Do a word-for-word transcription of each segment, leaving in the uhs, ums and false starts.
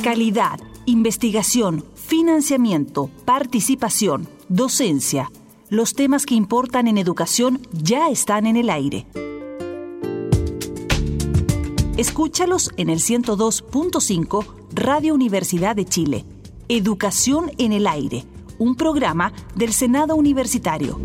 Calidad, investigación, financiamiento, participación, docencia. Los temas que importan en educación ya están en el aire. Escúchalos en el ciento dos punto cinco Radio Universidad de Chile. Educación en el aire, un programa del Senado Universitario.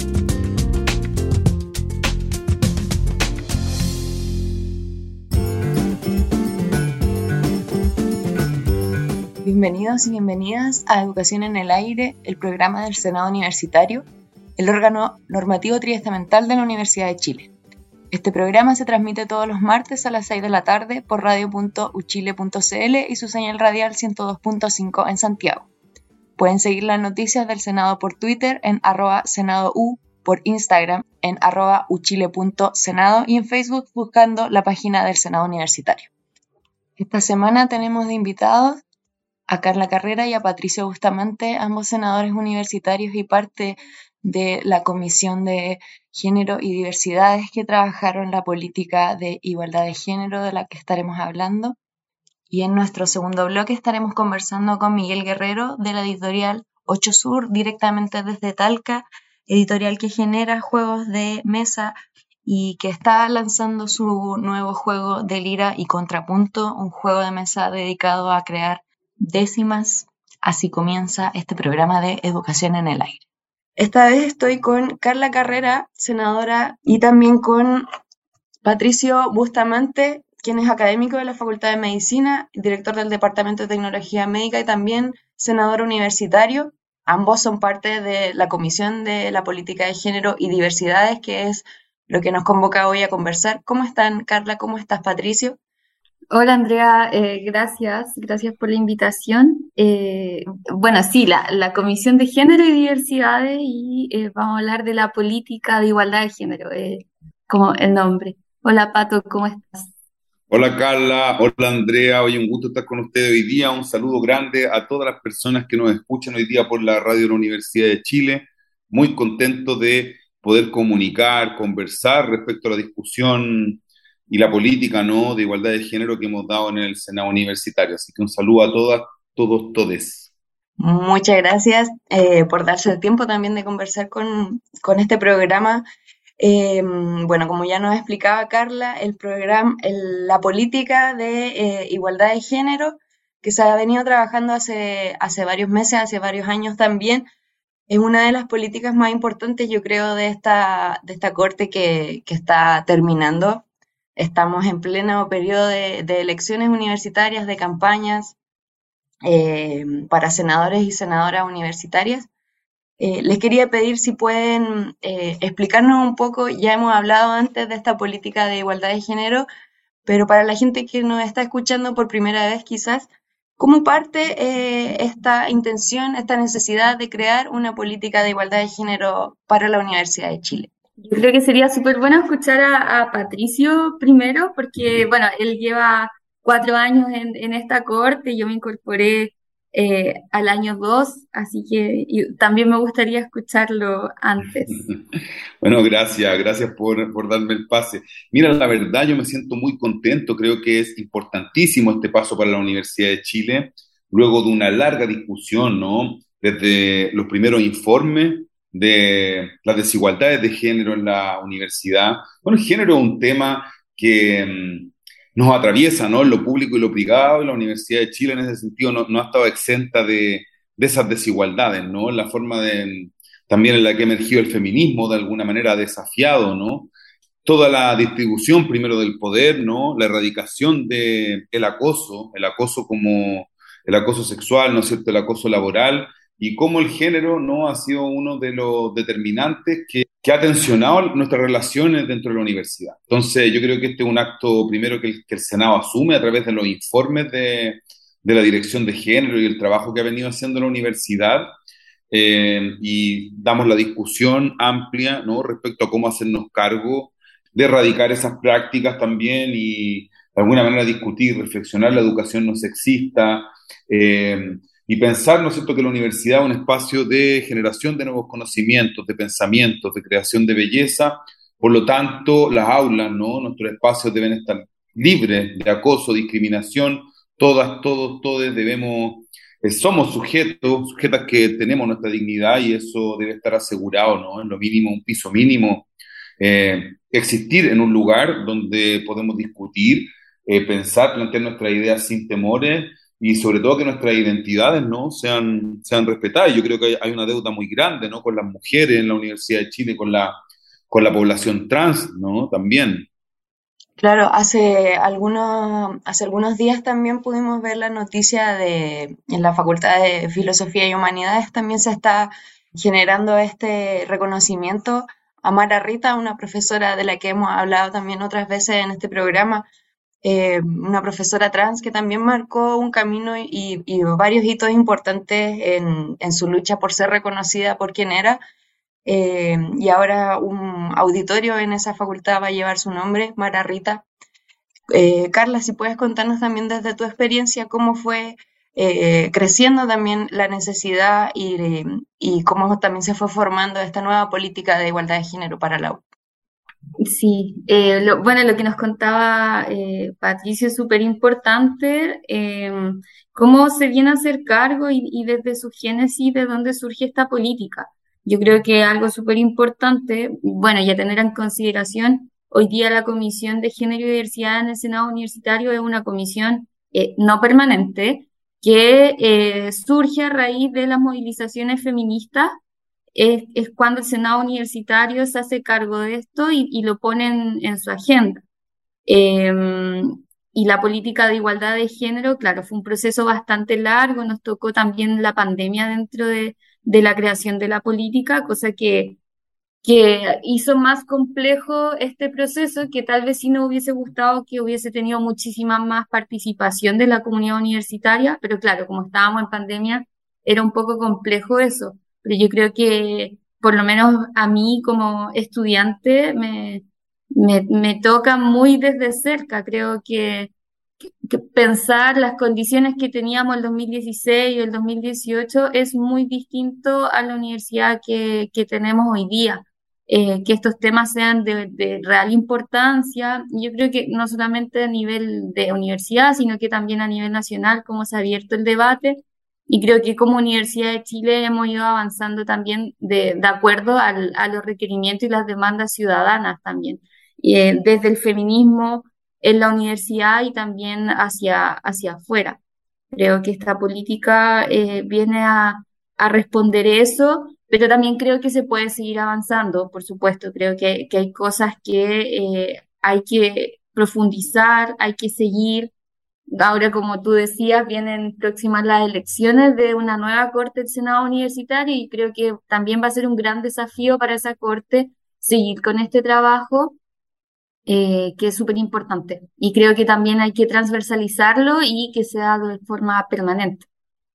Bienvenidos y bienvenidas a Educación en el Aire, el programa del Senado Universitario, el órgano normativo triestamental de la Universidad de Chile. Este programa se transmite todos los martes a las seis de la tarde por radio punto u chile punto c l y su señal radial ciento dos punto cinco en Santiago. Pueden seguir las noticias del Senado por Twitter en arroba senadou, por Instagram en arroba uchile punto senado y en Facebook buscando la página del Senado Universitario. Esta semana tenemos de invitados a Carla Carrera y a Patricio Bustamante, ambos senadores universitarios y parte de la Comisión de Género y Diversidades que trabajaron la política de igualdad de género de la que estaremos hablando. Y en nuestro segundo bloque estaremos conversando con Miguel Guerrero de la editorial ocho Sur, directamente desde Talca, editorial que genera juegos de mesa y que está lanzando su nuevo juego de Lira y Contrapunto, un juego de mesa dedicado a crear décimas. Así comienza este programa de Educación en el Aire. Esta vez estoy con Carla Carrera, senadora, y también con Patricio Bustamante, quien es académico de la Facultad de Medicina, director del Departamento de Tecnología Médica y también senador universitario. Ambos son parte de la Comisión de la Política de Género y Diversidades, que es lo que nos convoca hoy a conversar. ¿Cómo están, Carla? ¿Cómo estás, Patricio? Hola Andrea, eh, gracias, gracias por la invitación. Eh, bueno, sí, la, la Comisión de Género y Diversidades y eh, vamos a hablar de la política de igualdad de género, eh, como el nombre. Hola Pato, ¿cómo estás? Hola Carla, hola Andrea, hoy un gusto estar con ustedes hoy día, un saludo grande a todas las personas que nos escuchan hoy día por la radio de la Universidad de Chile, muy contento de poder comunicar, conversar respecto a la discusión y la política, ¿no?, de igualdad de género que hemos dado en el Senado Universitario. Así que un saludo a todas, todos, todes. Muchas gracias eh, por darse el tiempo también de conversar con, con este programa. Eh, bueno, como ya nos explicaba Carla, el programa, el- la política de eh, igualdad de género que se ha venido trabajando hace, hace varios meses, hace varios años también, es una de las políticas más importantes, yo creo, de esta, de esta corte que, que está terminando. Estamos en pleno periodo de, de elecciones universitarias, de campañas eh, para senadores y senadoras universitarias. Eh, les quería pedir si pueden eh, explicarnos un poco, ya hemos hablado antes de esta política de igualdad de género, pero para la gente que nos está escuchando por primera vez quizás, ¿cómo parte eh, esta intención, esta necesidad de crear una política de igualdad de género para la Universidad de Chile? Yo creo que sería súper bueno escuchar a, a Patricio primero, porque bueno, él lleva cuatro años en, en esta corte, yo me incorporé eh, al año dos, así que y también me gustaría escucharlo antes. Bueno, gracias, gracias por, por darme el pase. Mira, la verdad yo me siento muy contento, creo que es importantísimo este paso para la Universidad de Chile, luego de una larga discusión, ¿no? Desde los primeros informes de las desigualdades de género en la universidad. Bueno, el género es un tema que mm, nos atraviesa, ¿no?, en lo público y lo privado, y la Universidad de Chile en ese sentido no, no ha estado exenta de, de esas desigualdades, ¿no? La forma de, también en la que ha emergido el feminismo, de alguna manera ha desafiado, ¿no?, toda la distribución primero del poder, ¿no?, la erradicación del acoso, el acoso como el acoso sexual, ¿no es cierto?, el acoso laboral, y cómo el género no ha sido uno de los determinantes que, que ha tensionado nuestras relaciones dentro de la universidad. Entonces, yo creo que este es un acto primero que el, que el Senado asume a través de los informes de, de la Dirección de Género y el trabajo que ha venido haciendo la universidad, eh, y damos la discusión amplia, ¿no?, respecto a cómo hacernos cargo de erradicar esas prácticas también y de alguna manera discutir, reflexionar la educación no sexista, eh, y pensar, ¿no es cierto?, que la universidad es un espacio de generación de nuevos conocimientos, de pensamientos, de creación de belleza. Por lo tanto, las aulas, ¿no?, nuestros espacios deben estar libres de acoso, discriminación, todas, todos, todos debemos, eh, somos sujetos, sujetas que tenemos nuestra dignidad y eso debe estar asegurado, ¿no? En lo mínimo, un piso mínimo, eh, existir en un lugar donde podemos discutir, eh, pensar, plantear nuestras ideas sin temores y sobre todo que nuestras identidades, ¿no? sean, sean respetadas. Yo creo que hay, hay una deuda muy grande, ¿no? Con las mujeres en la Universidad de Chile, con la, con la población trans, ¿no? También. Claro, hace algunos, hace algunos días también pudimos ver la noticia de en la Facultad de Filosofía y Humanidades también se está generando este reconocimiento a Mara Rita, una profesora de la que hemos hablado también otras veces en este programa, eh, una profesora trans que también marcó un camino y, y varios hitos importantes en, en su lucha por ser reconocida por quien era. Eh, y ahora un auditorio en esa facultad va a llevar su nombre, Mara Rita. Eh, Carla, si puedes contarnos también desde tu experiencia cómo fue eh, creciendo también la necesidad y, eh, y cómo también se fue formando esta nueva política de igualdad de género para la U. Sí, eh, lo- bueno, lo que nos contaba eh, Patricio es súper importante, eh, cómo se viene a hacer cargo y, y desde su génesis de dónde surge esta política. Yo creo que algo súper importante, bueno, ya tener en consideración, hoy día la Comisión de Género y Diversidad en el Senado Universitario es una comisión eh, no permanente que eh, surge a raíz de las movilizaciones feministas es, es cuando el Senado Universitario se hace cargo de esto y, y lo pone en, en su agenda. Eh, y la política de igualdad de género, claro, fue un proceso bastante largo, nos tocó también la pandemia dentro de, de la creación de la política, cosa que, que hizo más complejo este proceso, que tal vez sí nos hubiese gustado que hubiese tenido muchísima más participación de la comunidad universitaria, pero claro, como estábamos en pandemia, era un poco complejo eso. Pero yo creo que por lo menos a mí como estudiante me, me, me toca muy desde cerca. Creo que, que pensar las condiciones que teníamos el dos mil dieciséis o el dos mil dieciocho es muy distinto a la universidad que, que tenemos hoy día. Eh, que estos temas sean de, de real importancia. Yo creo que no solamente a nivel de universidad, sino que también a nivel nacional, cómo se ha abierto el debate. Y creo que como Universidad de Chile hemos ido avanzando también de, de acuerdo al, a los requerimientos y las demandas ciudadanas también. Y, eh, desde el feminismo en la universidad y también hacia, hacia afuera. Creo que esta política eh, viene a, a responder eso, pero también creo que se puede seguir avanzando, por supuesto. Creo que, que hay cosas que eh, hay que profundizar, hay que seguir. Ahora, como tú decías, vienen próximas las elecciones de una nueva corte del Senado Universitario y creo que también va a ser un gran desafío para esa corte seguir con este trabajo, eh, que es súper importante. Y creo que también hay que transversalizarlo y que sea de forma permanente.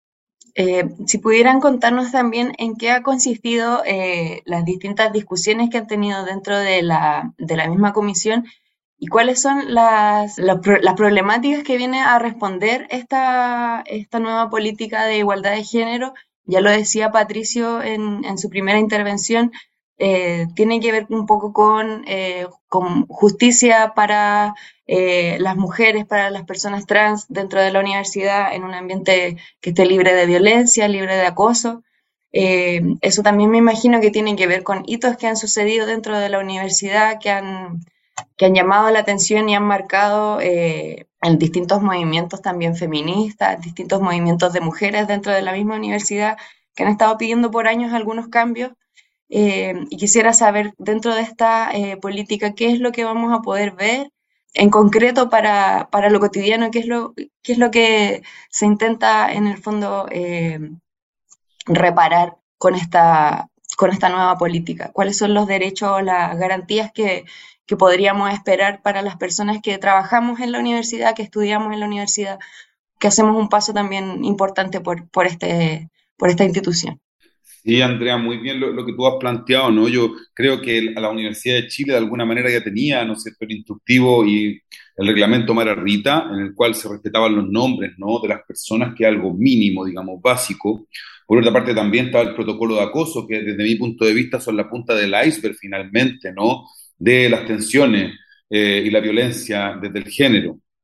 Eh, si pudieran contarnos también en qué ha consistido eh, las distintas discusiones que han tenido dentro de la, de la misma comisión y cuáles son las, las, pro- las problemáticas que viene a responder esta, esta nueva política de igualdad de género. Ya lo decía Patricio en, en su primera intervención, eh, tiene que ver un poco con, eh, con justicia para eh, las mujeres, para las personas trans dentro de la universidad en un ambiente que esté libre de violencia, libre de acoso. Eh, eso también me imagino que tiene que ver con hitos que han sucedido dentro de la universidad, que han, que han llamado la atención y han marcado eh, en distintos movimientos también feministas, distintos movimientos de mujeres dentro de la misma universidad, que han estado pidiendo por años algunos cambios. Eh, y quisiera saber dentro de esta eh, política qué es lo que vamos a poder ver en concreto para, para lo cotidiano, qué es lo, qué es lo que se intenta en el fondo eh, reparar con esta, con esta nueva política. ¿Cuáles son los derechos o las garantías que, que podríamos esperar para las personas que trabajamos en la universidad, que estudiamos en la universidad, que hacemos un paso también importante por, por, este, por esta institución? Sí, Andrea, muy bien lo, lo que tú has planteado, ¿no? Yo creo que el- a la Universidad de Chile de alguna manera ya tenía, ¿no es cierto?, el instructivo y el reglamento Mara Rita, en el cual se respetaban los nombres, ¿no?, de las personas, que es algo mínimo, digamos, básico. Por otra parte, también estaba el protocolo de acoso, que desde mi punto de vista son la punta del iceberg, finalmente, ¿no?, de las tensiones eh, y la violencia desde el género.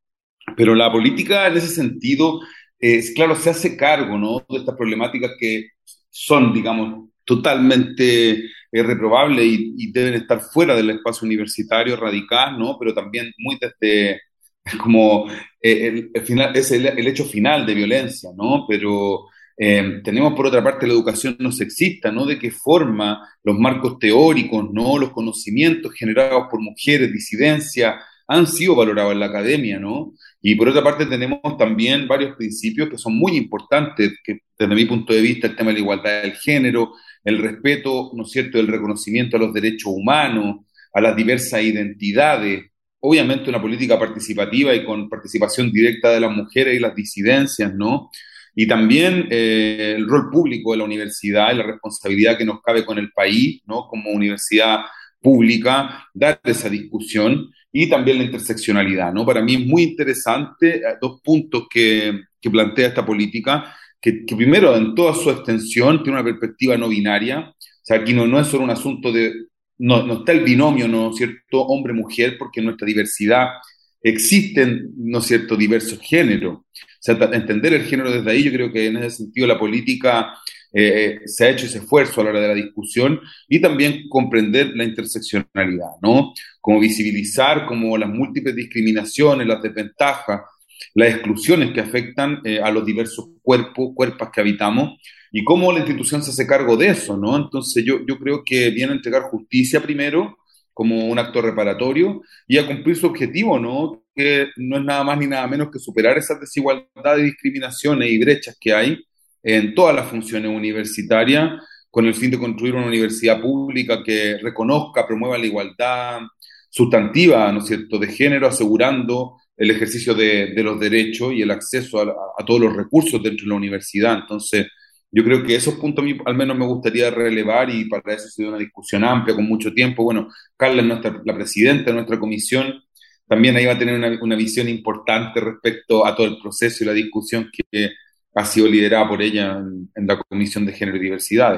Pero la política en ese sentido, eh, es claro, se hace cargo, ¿no? De estas problemáticas que son, digamos, totalmente eh, reprobables y, y deben estar fuera del espacio universitario radical, ¿no? Pero también muy desde como eh, el, el final, es el, el hecho final de violencia, ¿no? Pero eh, tenemos por otra parte la educación no sexista, ¿no? De qué forma los marcos teóricos, ¿no? Los conocimientos generados por mujeres, disidencia, han sido valorados en la academia, ¿no? Y por otra parte tenemos también varios principios que son muy importantes, que desde mi punto de vista el tema de la igualdad del género, el respeto, ¿no es cierto?, el reconocimiento a los derechos humanos, a las diversas identidades, obviamente una política participativa y con participación directa de las mujeres y las disidencias, ¿no? Y también eh, el rol público de la universidad y la responsabilidad que nos cabe con el país, ¿no? Como universidad pública, dar esa discusión y también la interseccionalidad, ¿no? Para mí es muy interesante eh, dos puntos que, que plantea esta política, que, que primero en toda su extensión tiene una perspectiva no binaria, o sea, aquí no, no es solo un asunto de, no, no está el binomio, ¿no es cierto?, hombre-mujer, porque en nuestra diversidad existen, ¿no es cierto?, diversos géneros. O sea, entender el género desde ahí, yo creo que en ese sentido la política eh, se ha hecho ese esfuerzo a la hora de la discusión y también comprender la interseccionalidad, ¿no? Como visibilizar como las múltiples discriminaciones, las desventajas, las exclusiones que afectan eh, a los diversos cuerpos, cuerpos que habitamos y cómo la institución se hace cargo de eso, ¿no? Entonces yo, yo creo que viene a entregar justicia primero como un acto reparatorio y a cumplir su objetivo, ¿no? Que no es nada más ni nada menos que superar esas desigualdades, discriminaciones y brechas que hay en todas las funciones universitarias con el fin de construir una universidad pública que reconozca, promueva la igualdad sustantiva, ¿no es cierto?, de género, asegurando el ejercicio de, de los derechos y el acceso a, a todos los recursos dentro de la universidad. Entonces, yo creo que esos puntos a mí al menos me gustaría relevar y para eso se dio una discusión amplia con mucho tiempo. Bueno, Carla es nuestra, la presidenta de nuestra comisión, también ahí va a tener una, una visión importante respecto a todo el proceso y la discusión que ha sido liderada por ella en, en la Comisión de Género y Diversidades.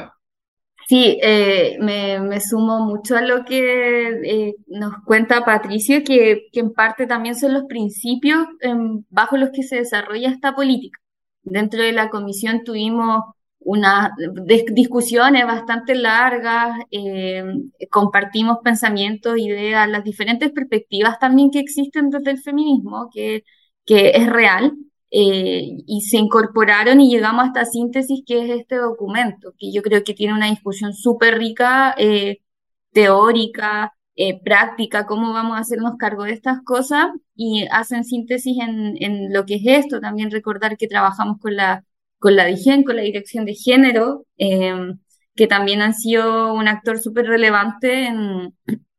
Sí, eh, me, me sumo mucho a lo que eh, nos cuenta Patricio, que, que en parte también son los principios em, bajo los que se desarrolla esta política. Dentro de la comisión tuvimos unas dis- discusiones bastante largas, eh, compartimos pensamientos, ideas, las diferentes perspectivas también que existen desde el feminismo, que, que es real eh, y se incorporaron y llegamos a esta síntesis que es este documento, que yo creo que tiene una discusión súper rica, eh, teórica, eh, práctica, cómo vamos a hacernos cargo de estas cosas y hacen síntesis en, en lo que es esto. También recordar que trabajamos con la, con la DIGEN, con la Dirección de Género, eh, que también han sido un actor súper relevante en,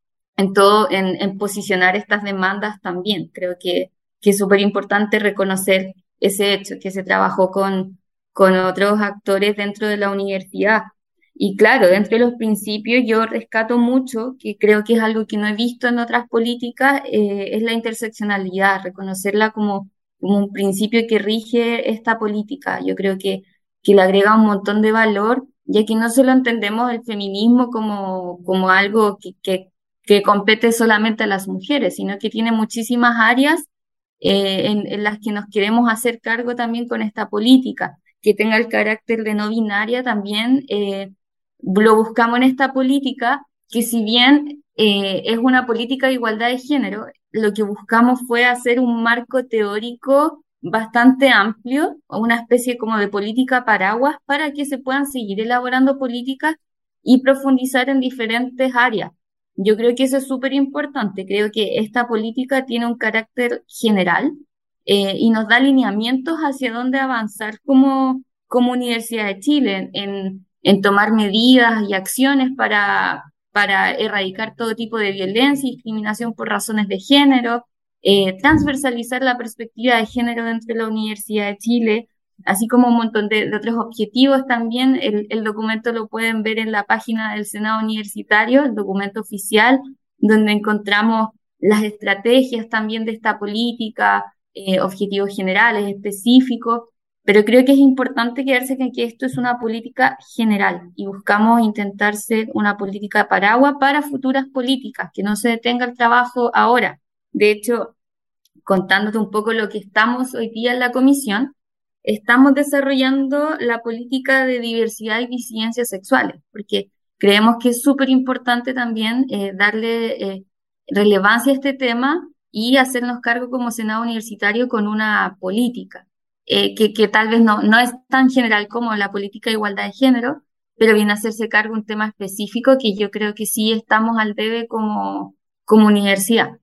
en todo, en, en posicionar estas demandas también. Creo que, que es súper importante reconocer ese hecho, que se trabajó con, con otros actores dentro de la universidad. Y claro, dentro de los principios yo rescato mucho, que creo que es algo que no he visto en otras políticas, eh, es la interseccionalidad, reconocerla como, como un principio que rige esta política. Yo creo que, que le agrega un montón de valor, ya que no solo entendemos el feminismo como, como algo que, que que compete solamente a las mujeres, sino que tiene muchísimas áreas eh, en, en las que nos queremos hacer cargo también con esta política, que tenga el carácter de no binaria también, eh, lo buscamos en esta política, que si bien eh, es una política de igualdad de género, lo que buscamos fue hacer un marco teórico bastante amplio, o una especie como de política paraguas, para que se puedan seguir elaborando políticas y profundizar en diferentes áreas. Yo creo que eso es súper importante. Creo que esta política tiene un carácter general eh, y nos da lineamientos hacia dónde avanzar como, como Universidad de Chile en, en tomar medidas y acciones para, para erradicar todo tipo de violencia y discriminación por razones de género, eh, transversalizar la perspectiva de género dentro de la Universidad de Chile, así como un montón de, de otros objetivos también. El, el documento lo pueden ver en la página del Senado Universitario, el documento oficial, donde encontramos las estrategias también de esta política, eh, objetivos generales, específicos, pero creo que es importante quedarse con que esto es una política general y buscamos intentar ser una política paraguas para futuras políticas, que no se detenga el trabajo ahora. De hecho, contándote un poco lo que estamos hoy día en la comisión, estamos desarrollando la política de diversidad y disidencias sexuales, porque creemos que es súper importante también eh, darle eh, relevancia a este tema y hacernos cargo como Senado Universitario con una política eh, que, que tal vez no, no es tan general como la política de igualdad de género, pero viene a hacerse cargo de un tema específico que yo creo que sí estamos al debe como, como universidad.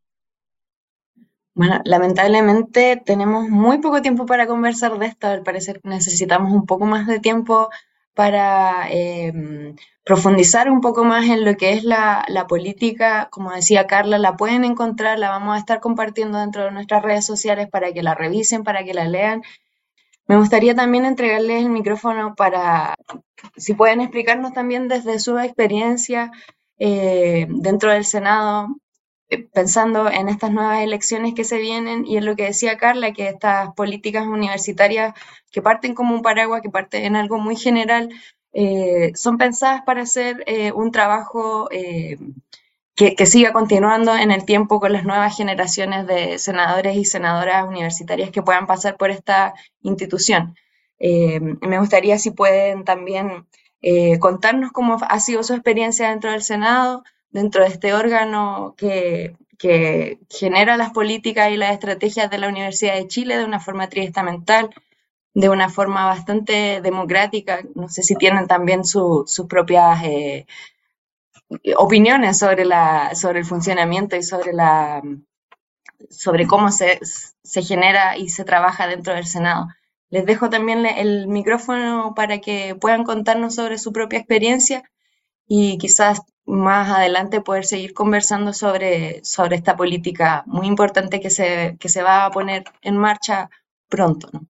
Bueno, lamentablemente tenemos muy poco tiempo para conversar de esto. Al parecer necesitamos un poco más de tiempo para eh, profundizar un poco más en lo que es la, la política. Como decía Carla, la pueden encontrar, la vamos a estar compartiendo dentro de nuestras redes sociales para que la revisen, para que la lean. Me gustaría también entregarles el micrófono para, si pueden explicarnos también desde su experiencia eh, dentro del Senado, eh, pensando en estas nuevas elecciones que se vienen y en lo que decía Carla, que estas políticas universitarias que parten como un paraguas, que parten en algo muy general, eh, son pensadas para hacer eh, un trabajo eh, que, que siga continuando en el tiempo con las nuevas generaciones de senadores y senadoras universitarias que puedan pasar por esta institución. Eh, me gustaría si pueden también eh, contarnos cómo ha sido su experiencia dentro del Senado, dentro de este órgano que, que genera las políticas y las estrategias de la Universidad de Chile de una forma triestamental, de una forma bastante democrática. No sé si tienen también su, sus propias eh, opiniones sobre, la, sobre el funcionamiento y sobre, la, sobre cómo se, se genera y se trabaja dentro del Senado. Les dejo también el micrófono para que puedan contarnos sobre su propia experiencia y quizás más adelante poder seguir conversando sobre, sobre esta política muy importante que se, que se va a poner en marcha pronto, ¿no?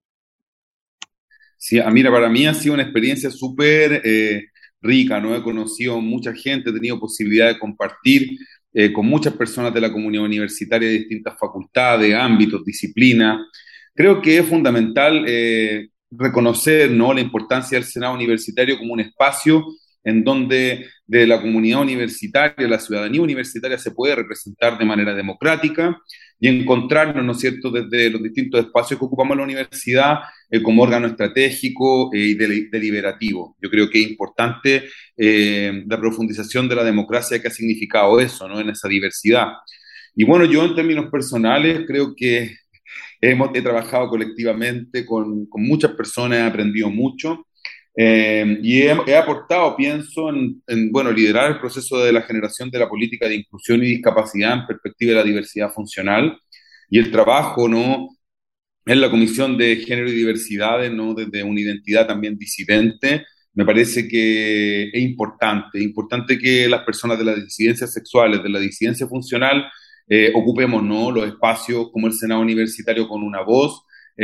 Sí, ah, mira, para mí ha sido una experiencia súper eh, rica, ¿no? He conocido mucha gente, he tenido posibilidad de compartir eh, con muchas personas de la comunidad universitaria de distintas facultades, ámbitos, disciplinas. Creo que es fundamental eh, reconocer, ¿no?, la importancia del Senado Universitario como un espacio en donde de la comunidad universitaria, la ciudadanía universitaria se puede representar de manera democrática y encontrarnos, ¿no es cierto?, desde los distintos espacios que ocupamos en la universidad eh, como órgano estratégico eh, y del- deliberativo. Yo creo que es importante eh, la profundización de la democracia que ha significado eso, ¿no?, en esa diversidad. Y bueno, yo en términos personales creo que hemos, he trabajado colectivamente con, con muchas personas, he aprendido mucho. Eh, y he, he aportado, pienso, en, en, bueno, liderar el proceso de la generación de la política de inclusión y discapacidad en perspectiva de la diversidad funcional y el trabajo, ¿no?, en la Comisión de Género y Diversidades, ¿no?, desde una identidad también disidente. Me parece que es importante, es importante que las personas de las disidencias sexuales, de la disidencia funcional, eh, ocupemos, ¿no?, los espacios como el Senado Universitario con una voz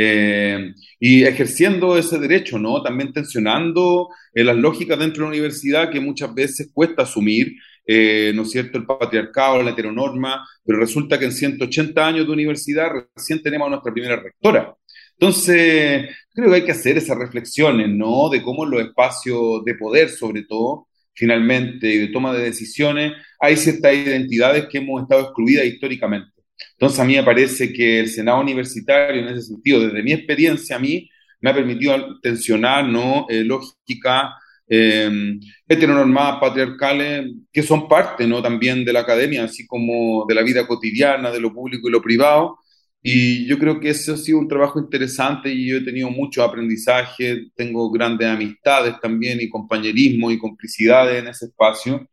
eh, y ejerciendo ese derecho, ¿no?, también tensionando eh, las lógicas dentro de la universidad que muchas veces cuesta asumir, eh, ¿no es cierto?, el patriarcado, la heteronorma, pero resulta que en ciento ochenta años de universidad recién tenemos a nuestra primera rectora. Entonces, creo que hay que hacer esas reflexiones, ¿no?, de cómo en los espacios de poder, sobre todo, finalmente, y de toma de decisiones, hay ciertas identidades que hemos estado excluidas históricamente. Entonces, a mí me parece que el Senado Universitario, en ese sentido, desde mi experiencia, a mí me ha permitido tensionar, ¿no?, eh, lógica eh, heteronormadas, patriarcales, que son parte, ¿no?, también de la academia, así como de la vida cotidiana, de lo público y lo privado. Y yo creo que ese ha sido un trabajo interesante y yo he tenido mucho aprendizaje, tengo grandes amistades también y compañerismo y complicidades en ese espacio.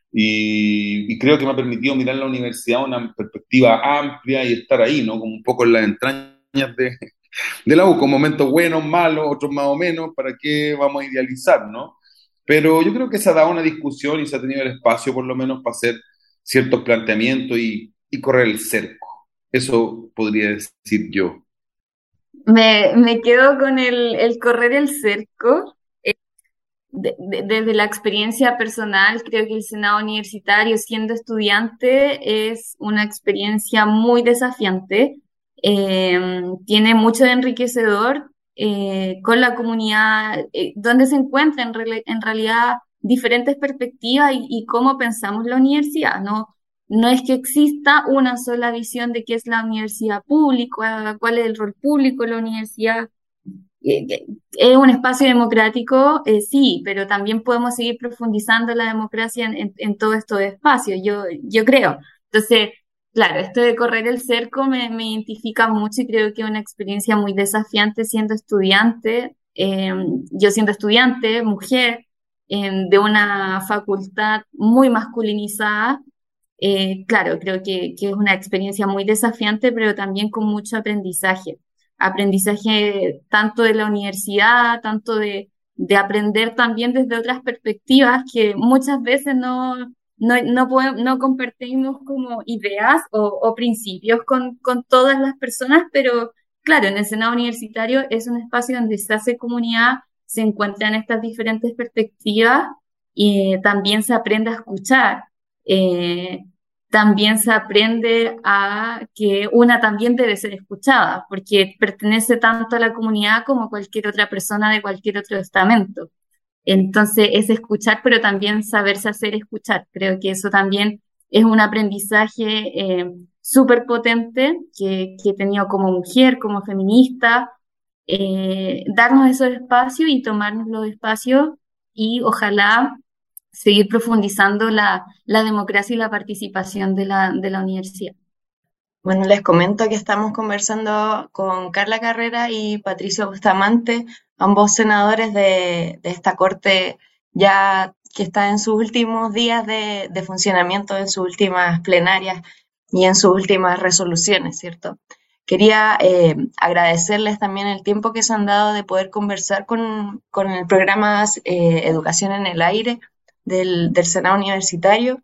Y, y creo que me ha permitido mirar la universidad una perspectiva amplia y estar ahí, ¿no?, como un poco en las entrañas de, de la U, con momentos buenos, malos, otros más o menos, ¿para qué vamos a idealizar, no? Pero yo creo que se ha dado una discusión y se ha tenido el espacio por lo menos para hacer ciertos planteamientos y, y correr el cerco. Eso podría decir yo. Me, me quedo con el, el correr el cerco. De- de- desde la experiencia personal, creo que el Senado Universitario, siendo estudiante, es una experiencia muy desafiante. Eh, Tiene mucho de enriquecedor eh, con la comunidad, eh, donde se encuentran en, rela- en realidad diferentes perspectivas y, y cómo pensamos la universidad, ¿no? no es que exista una sola visión de qué es la universidad pública, cuál es el rol público de la universidad. Eh, ¿Es un espacio democrático? Eh, sí, pero también podemos seguir profundizando la democracia en, en, en todos estos espacios, yo, yo creo. Entonces, claro, esto de correr el cerco me, me identifica mucho y creo que es una experiencia muy desafiante siendo estudiante. Eh, yo siendo estudiante, mujer, eh, de una facultad muy masculinizada, eh, claro, creo que, que es una experiencia muy desafiante, pero también con mucho aprendizaje. Aprendizaje tanto de la universidad, tanto de, de aprender también desde otras perspectivas que muchas veces no, no, no, podemos, no compartimos como ideas o, o principios con, con todas las personas, pero claro, en el Senado Universitario es un espacio donde se hace comunidad, se encuentran estas diferentes perspectivas y también se aprende a escuchar. Eh, También se aprende a que una también debe ser escuchada, porque pertenece tanto a la comunidad como cualquier otra persona de cualquier otro estamento. Entonces es escuchar, pero también saberse hacer escuchar. Creo que eso también es un aprendizaje eh, súper potente que, que he tenido como mujer, como feminista, eh, darnos esos espacios y tomarnos los espacios y ojalá seguir profundizando la, la democracia y la participación de la, de la universidad. Bueno, les comento que estamos conversando con Carla Carrera y Patricio Bustamante, ambos senadores de, de esta corte ya que está en sus últimos días de, de funcionamiento, en sus últimas plenarias y en sus últimas resoluciones, ¿cierto? Quería eh, agradecerles también el tiempo que se han dado de poder conversar con, con el programa eh, Educación en el Aire del, del Senado Universitario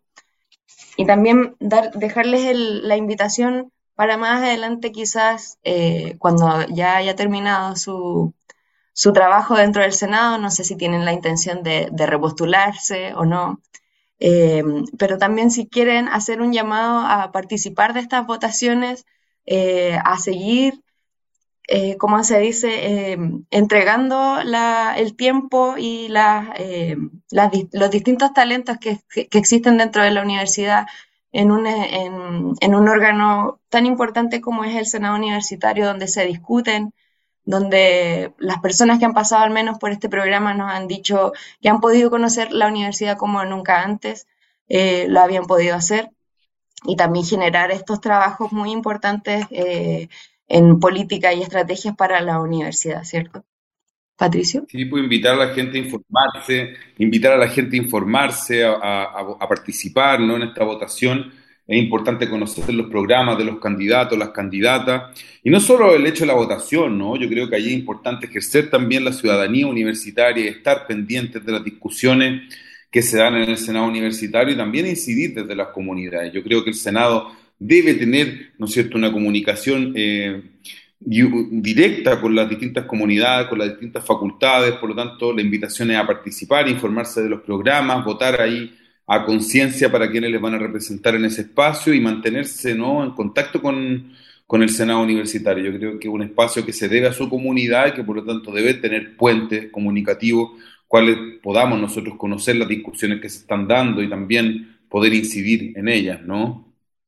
y también dar, dejarles el, la invitación para más adelante quizás eh, cuando ya haya terminado su, su trabajo dentro del Senado, no sé si tienen la intención de, de repostularse o no, eh, pero también si quieren hacer un llamado a participar de estas votaciones, eh, a seguir, eh, como se dice, eh, entregando la, el tiempo y la, eh, las, los distintos talentos que, que, que existen dentro de la universidad en un, en, en un órgano tan importante como es el Senado Universitario, donde se discuten, donde las personas que han pasado al menos por este programa nos han dicho que han podido conocer la universidad como nunca antes eh, lo habían podido hacer, y también generar estos trabajos muy importantes eh, en política y estrategias para la universidad, ¿cierto? Patricio. Sí, puedo invitar a la gente a informarse, invitar a la gente a informarse, a, a- a participar, ¿no? En esta votación. Es importante conocer los programas de los candidatos, las candidatas, y no solo el hecho de la votación, ¿no? Yo creo que allí es importante ejercer también la ciudadanía universitaria y estar pendientes de las discusiones que se dan en el Senado universitario y también incidir desde las comunidades. Yo creo que el Senado debe tener, ¿no es cierto?, una comunicación eh, y- directa con las distintas comunidades, con las distintas facultades. Por lo tanto, la invitación es a participar, informarse de los programas, votar ahí a conciencia para quienes les van a representar en ese espacio y mantenerse, ¿no?, en contacto con, con el Senado Universitario. Yo creo que es un espacio que se debe a su comunidad y que por lo tanto debe tener puentes comunicativos, cuales podamos nosotros conocer las discusiones que se están dando y también poder incidir en ellas, ¿no?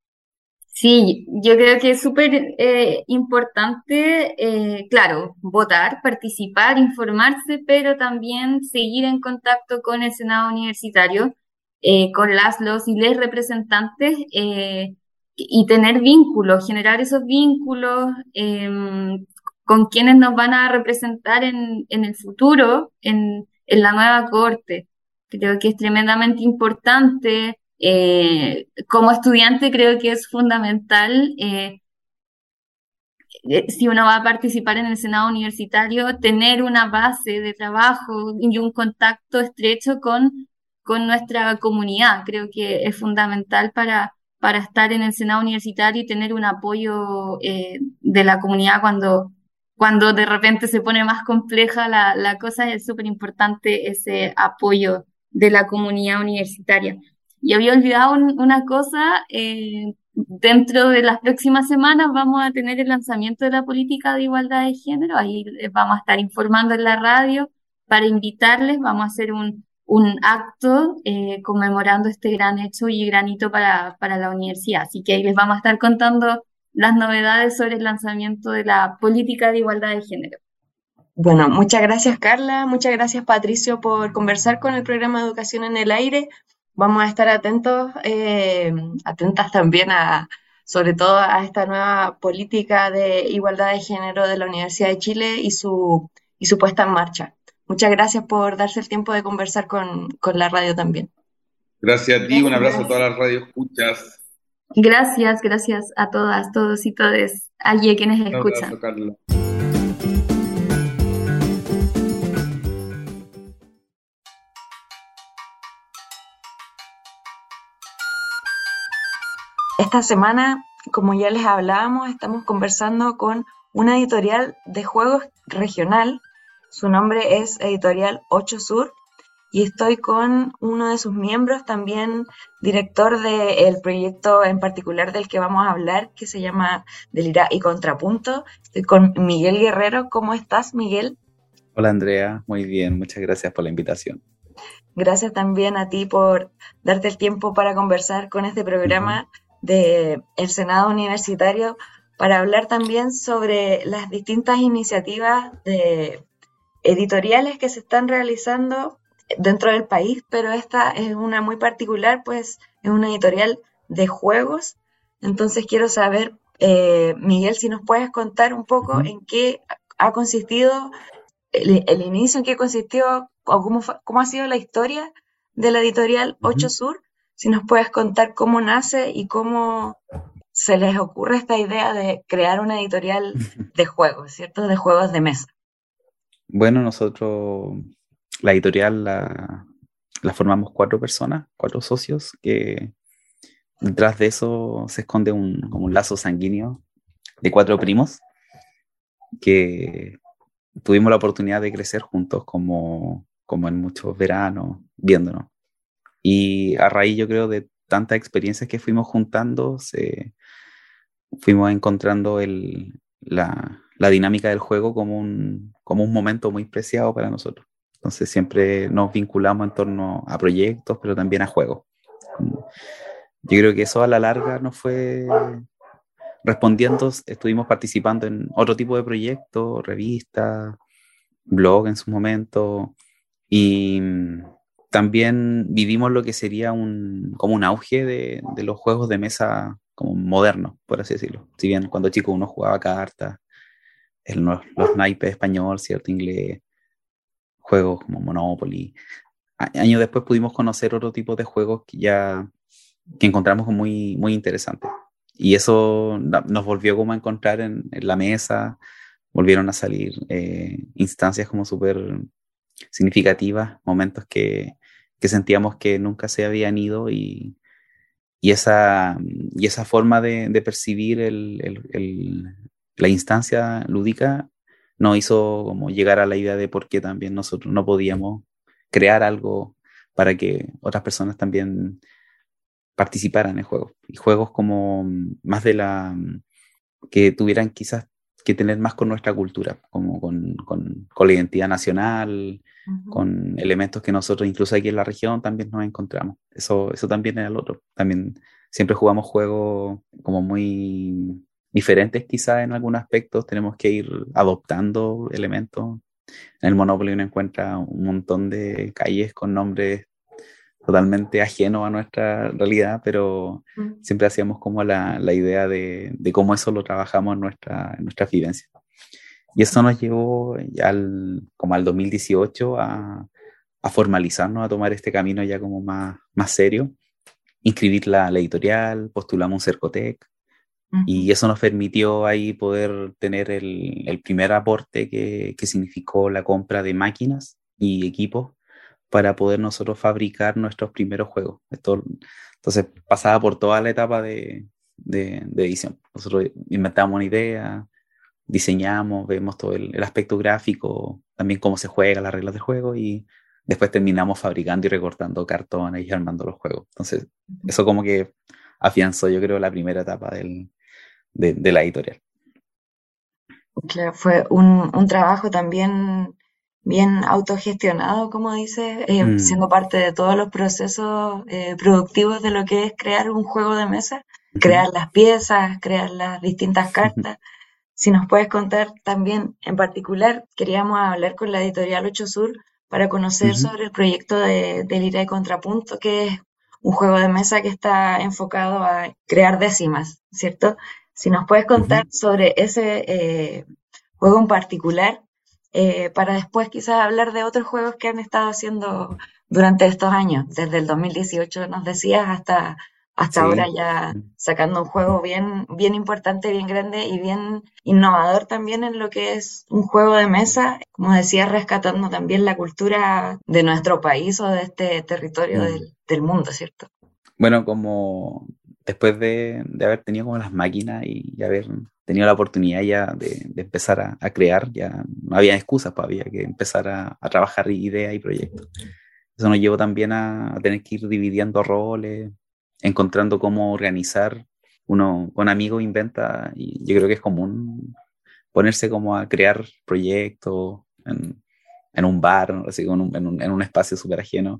Sí, yo creo que es súper eh, importante, eh, claro, votar, participar, informarse, pero también seguir en contacto con el Senado Universitario, eh, con las, los y les representantes, eh, y tener vínculos, generar esos vínculos em, con quienes nos van a representar en, en el futuro, en, en la nueva corte. Creo que es tremendamente importante. Eh, como estudiante creo que es fundamental, eh, eh, si uno va a participar en el Senado Universitario, tener una base de trabajo y un contacto estrecho con, con nuestra comunidad. Creo que es fundamental para, para estar en el Senado Universitario y tener un apoyo eh, de la comunidad cuando, cuando de repente se pone más compleja la, la cosa. Es súper importante ese apoyo de la comunidad universitaria. Y había olvidado un- una cosa, eh, dentro de las próximas semanas vamos a tener el lanzamiento de la política de igualdad de género, ahí les vamos a estar informando en la radio para invitarles, vamos a hacer un, un acto eh, conmemorando este gran hecho y gran hito para, para la universidad. Así que ahí les vamos a estar contando las novedades sobre el lanzamiento de la política de igualdad de género. Bueno, muchas gracias Carla, muchas gracias Patricio por conversar con el programa de Educación en el Aire. Vamos a estar atentos, eh, atentas también a, sobre todo a esta nueva política de igualdad de género de la Universidad de Chile y su, y su puesta en marcha. Muchas gracias por darse el tiempo de conversar con, con la radio también. Gracias a ti, un abrazo a todas las radioescuchas. Gracias, gracias a todas, todos y todes, allí a quienes escuchan. Un abrazo, Carla. Esta semana, como ya les hablábamos, estamos conversando con una editorial de juegos regional. Su nombre es Editorial ocho Sur y estoy con uno de sus miembros, también director del proyecto en particular del que vamos a hablar, que se llama Delira y Contrapunto. Estoy con Miguel Guerrero. ¿Cómo estás, Miguel? Hola, Andrea. Muy bien. Muchas gracias por la invitación. Gracias también a ti por darte el tiempo para conversar con este programa uh-huh. del Senado Universitario, para hablar también sobre las distintas iniciativas de editoriales que se están realizando dentro del país, pero esta es una muy particular, pues es una editorial de juegos. Entonces quiero saber, eh, Miguel, si nos puedes contar un poco uh-huh. en qué ha consistido el, el inicio, en qué consistió o cómo, fue, cómo ha sido la historia de la editorial uh-huh. ocho Sur, si nos puedes contar cómo nace y cómo se les ocurre esta idea de crear una editorial de juegos, ¿cierto? De juegos de mesa. Bueno, nosotros, la editorial la, la formamos cuatro personas, cuatro socios, que detrás de eso se esconde un, como un lazo sanguíneo de cuatro primos que tuvimos la oportunidad de crecer juntos como, como en muchos veranos, viéndonos. Y a raíz, yo creo, de tantas experiencias que fuimos juntando, se, fuimos encontrando el, la, la dinámica del juego como un, como un momento muy preciado para nosotros. Entonces siempre nos vinculamos en torno a proyectos, pero también a juegos. Yo creo que eso a la larga nos fue respondiendo. Estuvimos participando en otro tipo de proyectos, revistas, blog en su momento, y también vivimos lo que sería un, como un auge de, de los juegos de mesa como modernos, por así decirlo. Si bien cuando chico uno jugaba cartas, el, los, los naipes español, cierto, inglés, juegos como Monopoly. A, años después pudimos conocer otro tipo de juegos que ya que encontramos muy, muy interesantes. Y eso nos volvió como a encontrar en, en la mesa. Volvieron a salir eh, instancias como súper significativas, momentos que, que sentíamos que nunca se habían ido, y, y, esa, y esa forma de, de percibir el, el, el, la instancia lúdica nos hizo como llegar a la idea de por qué también nosotros no podíamos crear algo para que otras personas también participaran en juegos, y juegos como más de la que tuvieran quizás que tener más con nuestra cultura, como con, con, con la identidad nacional, uh-huh. con elementos que nosotros incluso aquí en la región también nos encontramos. Eso, eso también era el otro. También siempre jugamos juegos como muy diferentes quizás en algunos aspectos, tenemos que ir adoptando elementos. En el Monopoly uno encuentra un montón de calles con nombres totalmente ajenos a nuestra realidad, pero mm. siempre hacíamos como la, la idea de, de cómo eso lo trabajamos en nuestra, en nuestra vivencia. Y eso nos llevó ya al, como al dos mil dieciocho a, a formalizarnos, a tomar este camino ya como más, más serio, inscribir la, la editorial, postulamos un Cercotec, mm. y eso nos permitió ahí poder tener el, el primer aporte que, que significó la compra de máquinas y equipos para poder nosotros fabricar nuestros primeros juegos. Esto, entonces pasaba por toda la etapa de, de, de edición. Nosotros inventamos una idea, diseñamos, vemos todo el, el aspecto gráfico, también cómo se juega, las reglas del juego, y después terminamos fabricando y recortando cartones y armando los juegos. Entonces eso como que afianzó, yo creo, la primera etapa del, de, de la editorial. Claro, fue un, un trabajo también bien autogestionado, como dices, eh, Mm. siendo parte de todos los procesos eh, productivos de lo que es crear un juego de mesa, Ujú. crear las piezas, crear las distintas cartas. Si nos puedes contar también, en particular, queríamos hablar con la editorial Ocho Sur para conocer Ujú. sobre el proyecto de, de Lira y Contrapunto, que es un juego de mesa que está enfocado a crear décimas, ¿cierto? Si nos puedes contar Ujú. sobre ese eh, juego en particular, eh, para después quizás hablar de otros juegos que han estado haciendo durante estos años, desde el dos mil dieciocho nos decías hasta, hasta ahora Sí. ya sacando un juego bien, bien importante, bien grande y bien innovador también en lo que es un juego de mesa, como decía, rescatando también la cultura de nuestro país o de este territorio Mm. del, del mundo, ¿cierto? Bueno, como después de, de haber tenido como las máquinas y, y haber tenido la oportunidad ya de, de empezar a, a crear, ya no había excusas, pues había que empezar a, a trabajar ideas y proyectos. Eso nos llevó también a, a tener que ir dividiendo roles, encontrando cómo organizar. Uno con amigos inventa, y yo creo que es común ponerse como a crear proyectos en, en un bar, ¿no? Así, en, un, en, un, en un espacio súper ajeno.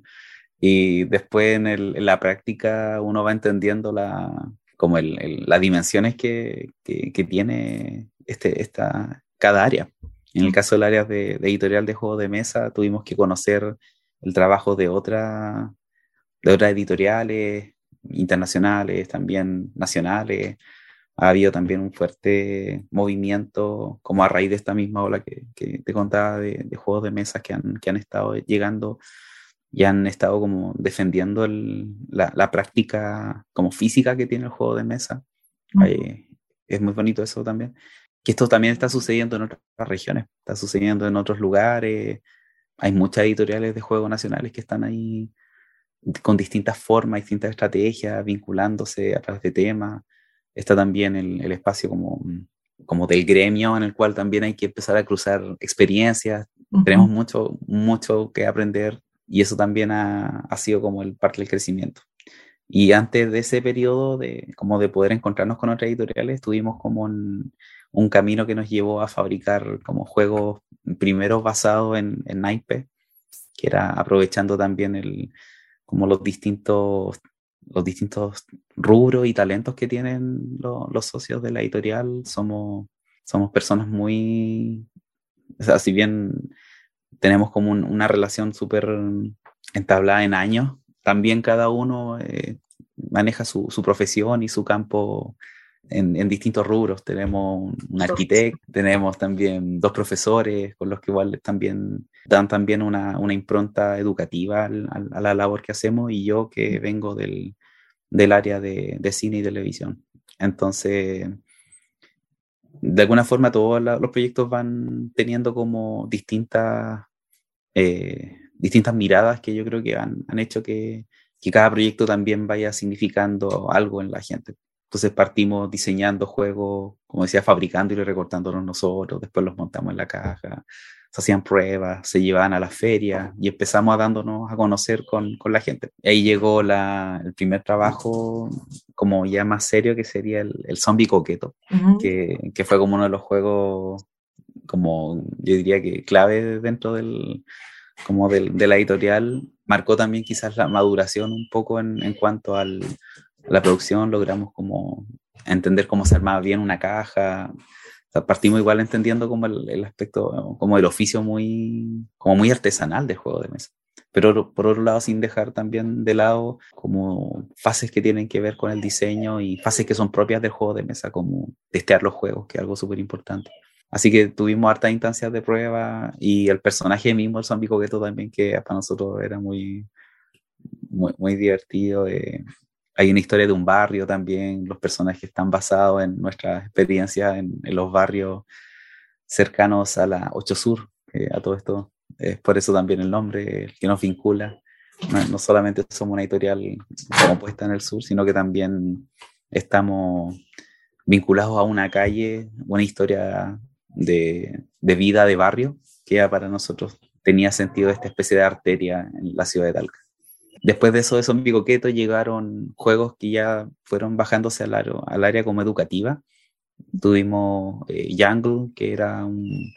Y después en, el, en la práctica uno va entendiendo la, como el, el, las dimensiones que, que, que tiene este, esta, cada área. En el caso del área de, de editorial de juegos de mesa, tuvimos que conocer el trabajo de, otra, de otras editoriales internacionales, también nacionales. Ha habido también un fuerte movimiento, como a raíz de esta misma ola que, que te contaba de, de juegos de mesa que han, que han estado llegando y han estado como defendiendo el, la, la práctica como física que tiene el juego de mesa. Eh, es muy bonito eso también. Que esto también está sucediendo en otras regiones, está sucediendo en otros lugares. Hay muchas editoriales de juegos nacionales que están ahí con distintas formas, distintas estrategias, vinculándose a través de temas. Está también el, el espacio como, como del gremio en el cual también hay que empezar a cruzar experiencias. Uh-huh. Tenemos mucho, mucho que aprender y eso también ha, ha sido como el parte del crecimiento. Y antes de ese periodo de, como de poder encontrarnos con otras editoriales, tuvimos como un, un camino que nos llevó a fabricar como juegos primeros basados en, en naipes, que era aprovechando también el, como los distintos, los distintos rubros y talentos que tienen lo, los socios de la editorial. Somos, somos personas muy, o sea, si bien tenemos como un, una relación súper entablada en años, también cada uno eh, maneja su, su profesión y su campo en, en distintos rubros. Tenemos un arquitecto, tenemos también dos profesores con los que igual también dan también una, una impronta educativa al, al, a la labor que hacemos, y yo que vengo del, del área de, de cine y televisión. Entonces, de alguna forma todos la, los proyectos van teniendo como distintas, eh, distintas miradas que yo creo que han, han hecho que, que cada proyecto también vaya significando algo en la gente. Entonces partimos diseñando juegos, como decía, fabricando y recortándolos nosotros, después los montamos en la caja, se hacían pruebas, se llevaban a la feria y empezamos a dándonos a conocer con, con la gente. Ahí llegó la, el primer trabajo como ya más serio, que sería el, el Zombie Coqueto, uh-huh. que, que fue como uno de los juegos, como yo diría que clave dentro del, como del, de la editorial. Marcó también quizás la maduración un poco en, en cuanto al la producción, logramos como entender cómo se armaba bien una caja. O sea, partimos igual entendiendo como el, el aspecto, como el oficio muy, como muy artesanal del juego de mesa. Pero por otro lado, sin dejar también de lado como fases que tienen que ver con el diseño y fases que son propias del juego de mesa, como testear los juegos, que es algo súper importante. Así que tuvimos hartas instancias de prueba, y el personaje mismo, el Zombie Coqueto también, que para nosotros era muy, muy, muy divertido. Eh, Hay una historia de un barrio también, los personajes están basados en nuestras experiencias en, en los barrios cercanos a la Ocho Sur, eh, a todo esto. Es por eso también el nombre, el que nos vincula. No, no solamente somos una editorial como puesta en el sur, sino que también estamos vinculados a una calle, una historia de, de vida de barrio, que para nosotros tenía sentido esta especie de arteria en la ciudad de Talca. Después de eso, de Zombie Coqueto, llegaron juegos que ya fueron bajándose al área, al área como educativa. Tuvimos eh, Jungle, que era un,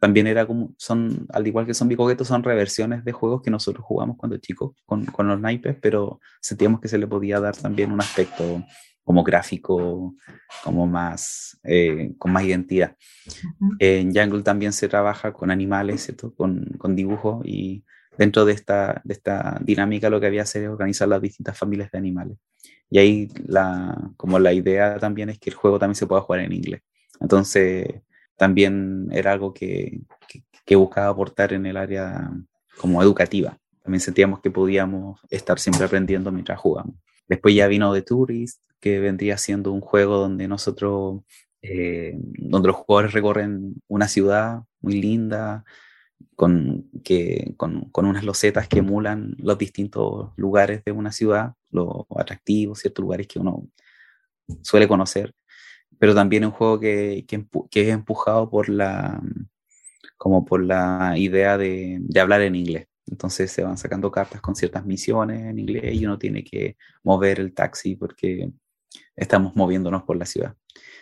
también era como, son, al igual que Zombie Coqueto, son reversiones de juegos que nosotros jugamos cuando chicos con, con los naipes, pero sentíamos que se le podía dar también un aspecto como gráfico, como más, eh, con más identidad. Uh-huh. En Jungle también se trabaja con animales, ¿cierto? Con, con dibujos, y dentro de esta, de esta dinámica lo que había que hacer es organizar las distintas familias de animales. Y ahí la, como la idea también es que el juego también se pueda jugar en inglés. Entonces también era algo que, que, que buscaba aportar en el área como educativa. También sentíamos que podíamos estar siempre aprendiendo mientras jugamos. Después ya vino The Tourist, que vendría siendo un juego donde nosotros, eh, donde los jugadores recorren una ciudad muy linda, con, que, con, con unas losetas que emulan los distintos lugares de una ciudad, los atractivos, ciertos lugares que uno suele conocer, pero también un juego que, que, empu- que es empujado por la, como por la idea de, de hablar en inglés. Entonces se van sacando cartas con ciertas misiones en inglés y uno tiene que mover el taxi porque estamos moviéndonos por la ciudad.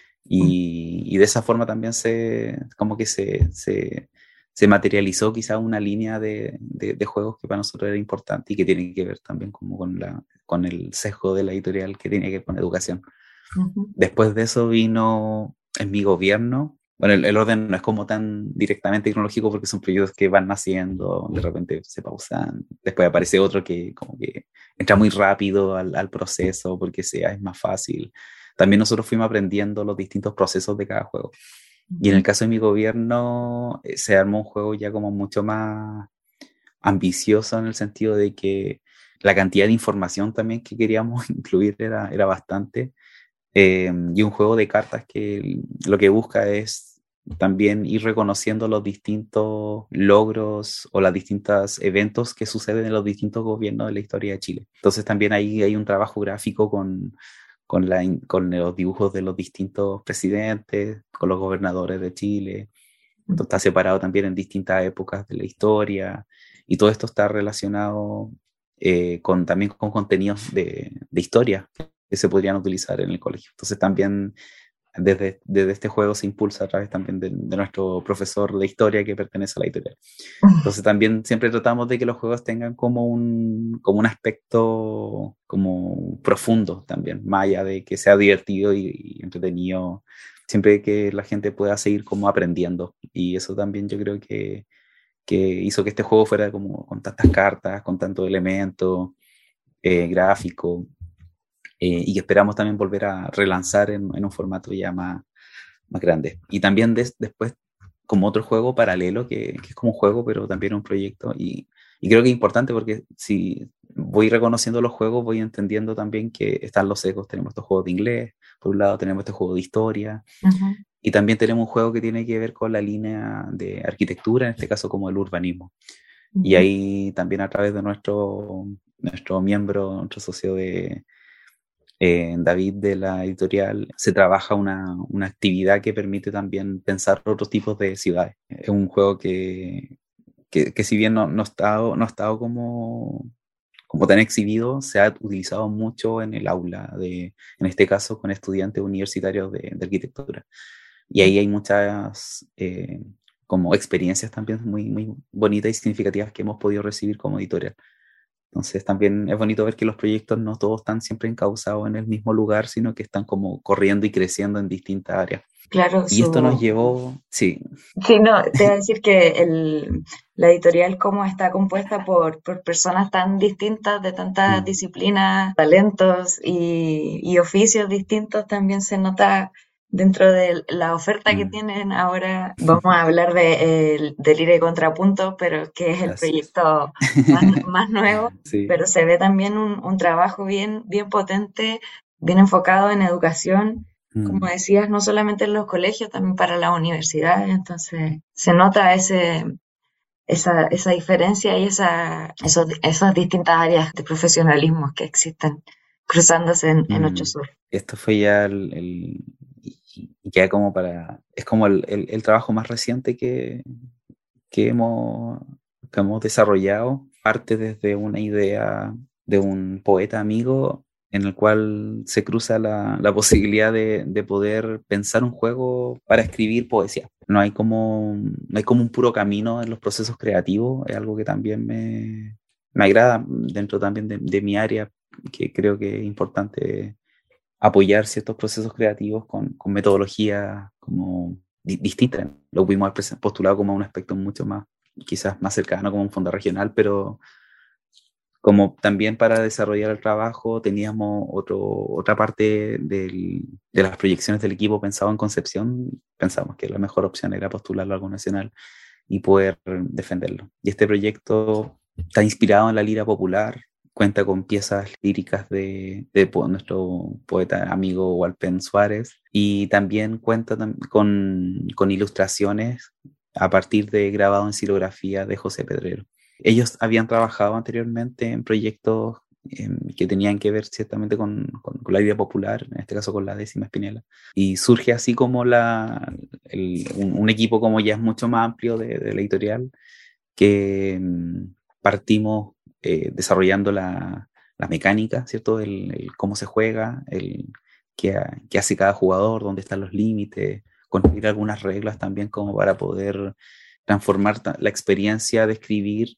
Y, y de esa forma también se, como que se, se, se materializó quizá una línea de, de, de juegos que para nosotros era importante y que tiene que ver también como con, la, con el sesgo de la editorial que tiene que ver con educación. Uh-huh. Después de eso vino En mi gobierno. Bueno, el, el orden no es como tan directamente cronológico porque son proyectos que van naciendo, de repente se pausan, después aparece otro que como que entra muy rápido al, al proceso porque sea, es más fácil. También nosotros fuimos aprendiendo los distintos procesos de cada juego. Y en el caso de mi gobierno, eh, se armó un juego ya como mucho más ambicioso en el sentido de que la cantidad de información también que queríamos incluir era, era bastante. Eh, y un juego de cartas que lo que busca es también ir reconociendo los distintos logros o los distintos eventos que suceden en los distintos gobiernos de la historia de Chile. Entonces también ahí hay un trabajo gráfico con, con, la, con los dibujos de los distintos presidentes, con los gobernadores de Chile. Esto está separado también en distintas épocas de la historia y todo esto está relacionado eh, con, también con contenidos de, de historia que se podrían utilizar en el colegio. Entonces también desde, desde este juego se impulsa a través también de, de nuestro profesor de historia que pertenece a la editorial. Entonces también siempre tratamos de que los juegos tengan como un, como un aspecto como profundo también, más allá de que sea divertido y, y entretenido, siempre que la gente pueda seguir como aprendiendo. Y eso también yo creo que, que hizo que este juego fuera como con tantas cartas, con tantos elementos eh, gráficos. Eh, y que esperamos también volver a relanzar en, en un formato ya más, más grande. Y también des, después como otro juego paralelo, que, que es como un juego, pero también un proyecto. Y, y creo que es importante porque si voy reconociendo los juegos, voy entendiendo también que están los sesgos. Tenemos estos juegos de inglés, por un lado tenemos este juego de historia, uh-huh. Y también tenemos un juego que tiene que ver con la línea de arquitectura, en este caso como el urbanismo. Uh-huh. Y ahí también a través de nuestro, nuestro miembro, nuestro socio de... Eh, David de la editorial, se trabaja una, una actividad que permite también pensar otros tipos de ciudades. Es un juego que, que, que si bien no, no ha estado, no ha estado como, como tan exhibido, se ha utilizado mucho en el aula, de, en este caso con estudiantes universitarios de, de arquitectura. Y ahí hay muchas eh, como experiencias también muy, muy bonitas y significativas que hemos podido recibir como editorial. Entonces también es bonito ver que los proyectos no todos están siempre encausados en el mismo lugar, sino que están como corriendo y creciendo en distintas áreas. Claro. Y su... esto nos llevó, sí. Sí, no, te voy a decir que el, la editorial como está compuesta por, por personas tan distintas, de tantas mm. disciplinas, talentos y, y oficios distintos, también se nota dentro de la oferta que mm. tienen ahora. Vamos a hablar de, el, de Lira y Contrapunto, pero que es el Gracias. proyecto más, más nuevo, sí. Pero se ve también un, un trabajo bien, bien potente, bien enfocado en educación, mm. como decías, no solamente en los colegios, también para las universidades. Entonces se nota ese, esa, esa diferencia y esa, esos, esas distintas áreas de profesionalismo que existen cruzándose en, en Ocho Sur. Esto fue ya el... el... y queda como para, es como el, el, el trabajo más reciente que, que, hemos, que hemos desarrollado, parte desde una idea de un poeta amigo en el cual se cruza la, la posibilidad de, de poder pensar un juego para escribir poesía. No hay como, no hay como un puro camino en los procesos creativos, es algo que también me, me agrada dentro también de, de mi área, que creo que es importante apoyar ciertos procesos creativos con, con metodologías como di, distintas. Lo pudimos haber postulado como un aspecto mucho más, quizás más cercano, como un fondo regional, pero como también para desarrollar el trabajo teníamos otro, otra parte del, de las proyecciones del equipo pensado en Concepción, pensamos que la mejor opción era postularlo a algo nacional y poder defenderlo. Y este proyecto está inspirado en la lira popular, cuenta con piezas líricas de, de po nuestro poeta amigo Walpen Suárez, y también cuenta tam con, con ilustraciones a partir de grabado en xilografía de José Pedrero. Ellos habían trabajado anteriormente en proyectos eh, que tenían que ver ciertamente con, con, con la vida popular, en este caso con la décima Espinela. Y surge así como la, el, un, un equipo como ya es mucho más amplio de, de la editorial, que mm, partimos eh, desarrollando la, la mecánica, ¿cierto? El, el cómo se juega, el qué, qué hace cada jugador, dónde están los límites, construir algunas reglas también como para poder transformar la experiencia de escribir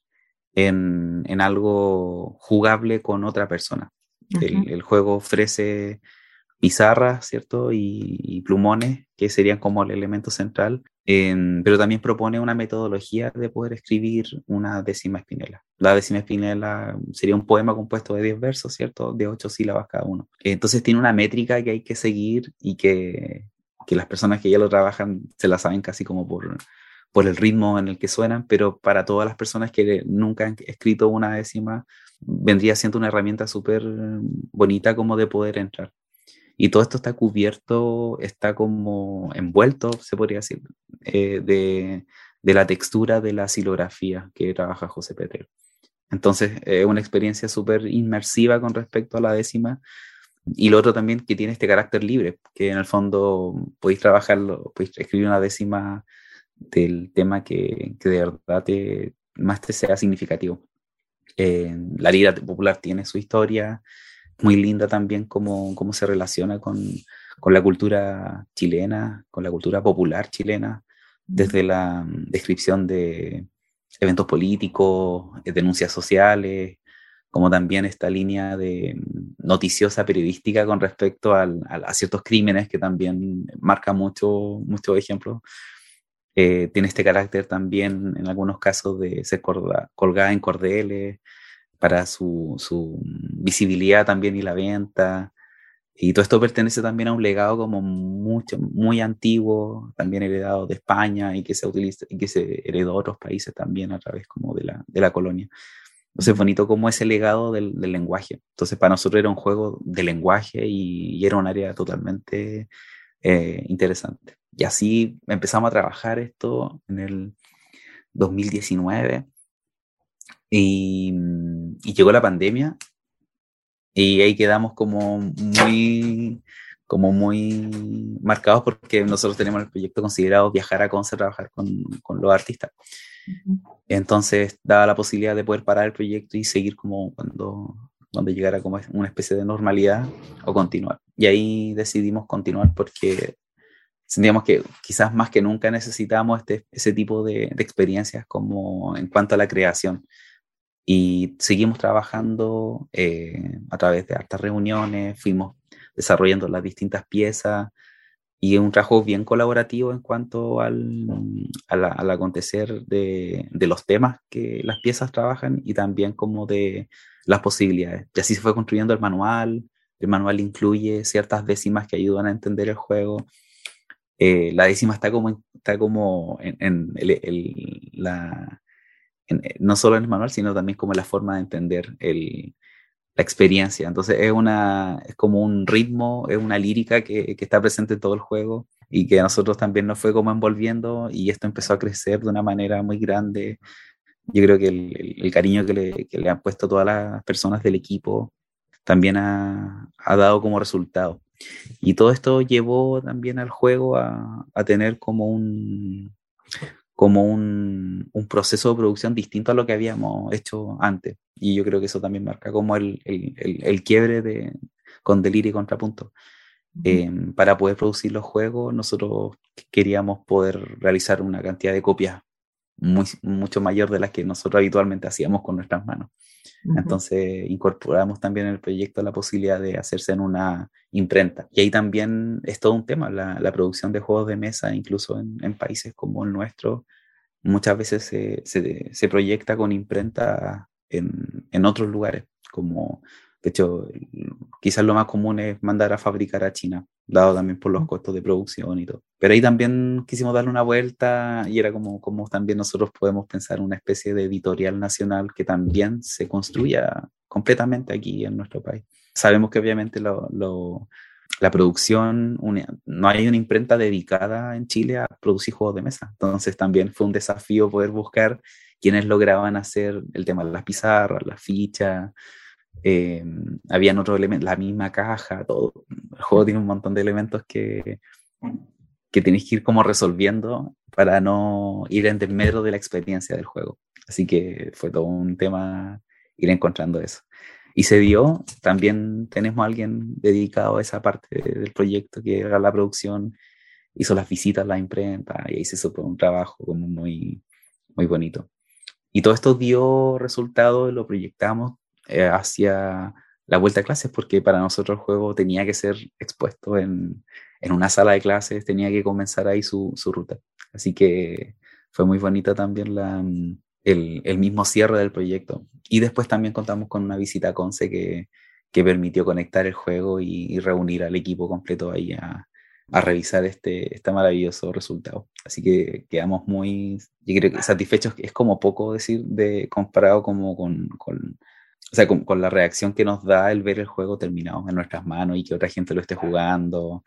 En, en algo jugable con otra persona. Uh-huh. El, el juego ofrece pizarras, ¿cierto? Y, y plumones, que serían como el elemento central, en, pero también propone una metodología de poder escribir una décima espinela. La décima espinela sería un poema compuesto de diez versos, ¿cierto? De ocho sílabas cada uno. Entonces tiene una métrica que hay que seguir y que, que las personas que ya lo trabajan se la saben casi como por... por el ritmo en el que suenan, pero para todas las personas que nunca han escrito una décima, vendría siendo una herramienta súper bonita como de poder entrar. Y todo esto está cubierto, está como envuelto, se podría decir, eh, de, de la textura de la xilografía que trabaja José Pedrero. Entonces, es eh, una experiencia súper inmersiva con respecto a la décima. Y lo otro también que tiene este carácter libre, que en el fondo podéis trabajarlo, podéis escribir una décima del tema que, que de verdad te, más te sea significativo. Eh, la lira popular tiene su historia, muy linda también cómo, cómo se relaciona con, con la cultura chilena, con la cultura popular chilena, desde la descripción de eventos políticos, denuncias sociales, como también esta línea de noticiosa periodística con respecto al, a, a ciertos crímenes que también marca mucho, muchos ejemplos. Eh, tiene este carácter también en algunos casos de ser colga, colgada en cordeles para su, su visibilidad también y la venta, y todo esto pertenece también a un legado como mucho, muy antiguo, también heredado de España y que se utiliza y que se heredó a otros países también a través como de la, de la colonia. Entonces es bonito como ese legado del, del lenguaje. Entonces para nosotros era un juego de lenguaje y, y era un área totalmente eh, interesante. Y así empezamos a trabajar esto en el dos mil diecinueve y, y llegó la pandemia y ahí quedamos como muy, como muy marcados porque nosotros tenemos el proyecto considerado viajar a Conce a trabajar con, con los artistas. Uh-huh. Entonces daba la posibilidad de poder parar el proyecto y seguir como cuando, cuando llegara como una especie de normalidad o continuar. Y ahí decidimos continuar porque sentíamos que quizás más que nunca necesitábamos este, ese tipo de, de experiencias como en cuanto a la creación. Y seguimos trabajando eh, a través de hartas reuniones, fuimos desarrollando las distintas piezas y un trabajo bien colaborativo en cuanto al, al, al acontecer de, de los temas que las piezas trabajan y también como de las posibilidades. Y así se fue construyendo el manual. El manual incluye ciertas décimas que ayudan a entender el juego. Eh, la décima está como, está como en, en el, el, la, en, no solo en el manual, sino también como la forma de entender el, la experiencia. Entonces es, una, es como un ritmo, es una lírica que, que está presente en todo el juego y que a nosotros también nos fue como envolviendo y esto empezó a crecer de una manera muy grande. Yo creo que el, el, el cariño que le, que le han puesto todas las personas del equipo también ha, ha dado como resultado. Y todo esto llevó también al juego a, a tener como un como un, un proceso de producción distinto a lo que habíamos hecho antes. Y yo creo que eso también marca como el, el, el, el quiebre de, con Delirio y Contrapunto. Eh, para poder producir los juegos, nosotros queríamos poder realizar una cantidad de copias muy, mucho mayor de las que nosotros habitualmente hacíamos con nuestras manos. Uh-huh. Entonces incorporamos también en el proyecto la posibilidad de hacerse en una imprenta. Y ahí también es todo un tema, la, la producción de juegos de mesa, incluso en, en países como el nuestro, muchas veces se, se, se proyecta con imprenta en, en otros lugares, como... De hecho, quizás lo más común es mandar a fabricar a China, dado también por los costos de producción y todo. Pero ahí también quisimos darle una vuelta y era como, como también nosotros podemos pensar una especie de editorial nacional que también se construya completamente aquí en nuestro país. Sabemos que obviamente lo, lo, la producción, una, no hay una imprenta dedicada en Chile a producir juegos de mesa. Entonces también fue un desafío poder buscar quienes lograban hacer el tema de las pizarras, las fichas. Eh, habían otros elementos, la misma caja, todo. El juego tiene un montón de elementos que, que tenéis que ir como resolviendo para no ir en desmedro de la experiencia del juego. Así que fue todo un tema ir encontrando eso. Y se dio, también tenemos a alguien dedicado a esa parte del proyecto que era la producción, hizo las visitas a la imprenta y ahí se hizo un trabajo como muy, muy bonito. Y todo esto dio resultado y lo proyectamos hacia la vuelta a clases, porque para nosotros el juego tenía que ser expuesto en, en una sala de clases, tenía que comenzar ahí su, su ruta. Así que fue muy bonita también la, el, el mismo cierre del proyecto. Y después también contamos con una visita a Conce que, que permitió conectar el juego y, y reunir al equipo completo ahí a, a revisar este, este maravilloso resultado. Así que quedamos muy, yo creo que satisfechos. Es como poco decir de comparado como con... con O sea, con, con la reacción que nos da el ver el juego terminado en nuestras manos y que otra gente lo esté jugando.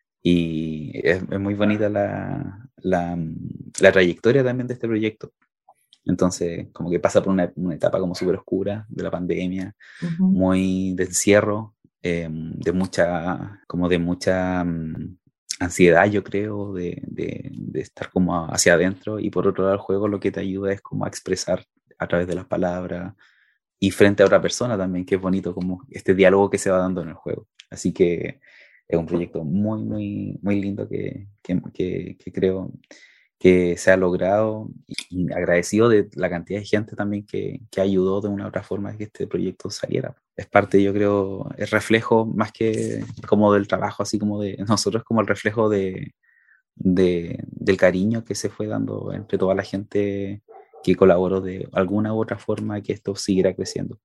Y es, es muy bonita la, la, la trayectoria también de este proyecto. Entonces, como que pasa por una, una etapa como súper oscura de la pandemia, uh-huh. muy de encierro, eh, de mucha, como de mucha um, ansiedad, yo creo, de, de, de estar como hacia adentro. Y por otro lado, el juego lo que te ayuda es como a expresar a través de las palabras, y frente a otra persona también, que es bonito como este diálogo que se va dando en el juego. Así que es un proyecto muy, muy, muy lindo que, que, que, que creo que se ha logrado, y agradecido de la cantidad de gente también que, que ayudó de una u otra forma a que este proyecto saliera. Es parte, yo creo, es reflejo más que como del trabajo, así como de nosotros, como el reflejo de, de, del cariño que se fue dando entre toda la gente que colaboró de alguna u otra forma que esto siguiera creciendo.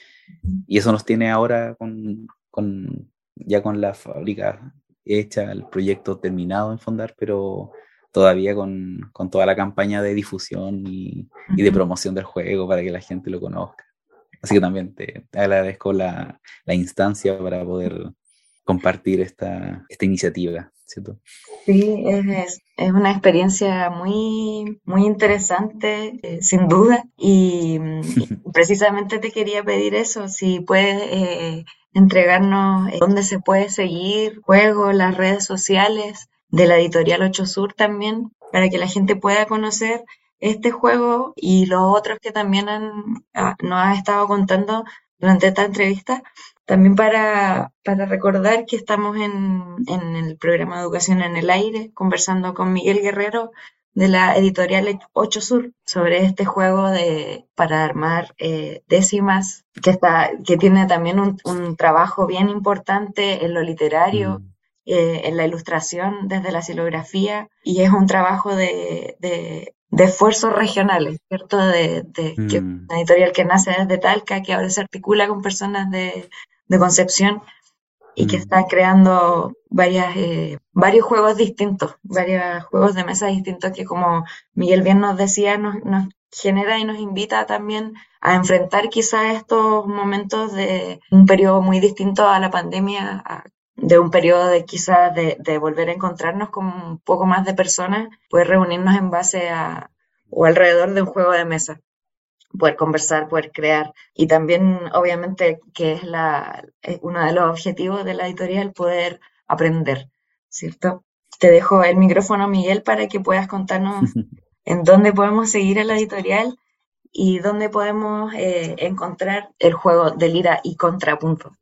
Y eso nos tiene ahora con, con, ya con la fábrica hecha, el proyecto terminado en Fondar, pero todavía con, con toda la campaña de difusión y, y de promoción del juego para que la gente lo conozca. Así que también te, te agradezco la, la instancia para poder compartir esta, esta iniciativa, ¿cierto? Sí, es, es una experiencia muy, muy interesante, eh, sin duda, y, y precisamente te quería pedir eso, si puedes eh, entregarnos eh, dónde se puede seguir, juegos, las redes sociales de la editorial Ocho Sur también, para que la gente pueda conocer este juego y los otros que también han, ah, nos has estado contando durante esta entrevista. También para, para recordar que estamos en, en el programa Educación en el Aire, conversando con Miguel Guerrero de la editorial Ocho Sur sobre este juego de para armar eh, décimas, que, está, que tiene también un, un trabajo bien importante en lo literario, mm. eh, en la ilustración desde la xilografía, y es un trabajo de... de de esfuerzos regionales, ¿cierto? De, de mm. que una editorial que nace desde Talca, que ahora se articula con personas de, de Concepción y mm. que está creando varias, eh, varios juegos distintos, varios juegos de mesa distintos que, como Miguel bien nos decía, nos, nos genera y nos invita también a enfrentar quizás estos momentos de un periodo muy distinto a la pandemia, a, de un periodo de quizás de, de volver a encontrarnos con un poco más de personas, poder reunirnos en base a o alrededor de un juego de mesa, poder conversar, poder crear, y también obviamente que es la es uno de los objetivos de la editorial, poder aprender, ¿cierto? Te dejo el micrófono, Miguel, para que puedas contarnos en dónde podemos seguir a la editorial y dónde podemos eh, encontrar el juego de Lira y Contrapunto.